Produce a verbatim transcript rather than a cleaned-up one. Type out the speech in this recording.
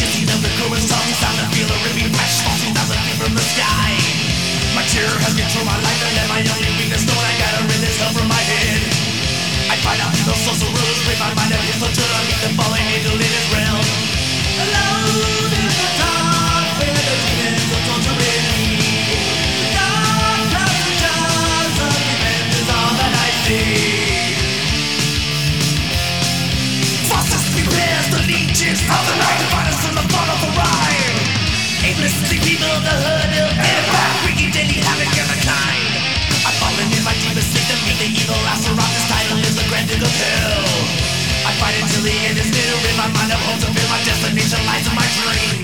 hissing of the chorus song. Sound and feel a ripping flash, falling thousand feet from the sky. My terror has controlled my life, and let my only weakness known. I gotta rid this hell from my head. I find out through those social rules, break my mind and pistol till I meet the fallen angel in his realm. Alone in the dark, where the demons are torturing me. The dark clouds and jars of revenge is all that I see. Faucets prepares the leeches of the night to find us from the front of the rhyme. Aimlessly people of the hood, ill and back, wreaking daily havoc of the kind. I've fallen in my deepest sleep to meet the evil Astaroth. This title is the grand duke of hell. I fight until the end is near, in my mind of hope to feel my destination lies in my dream.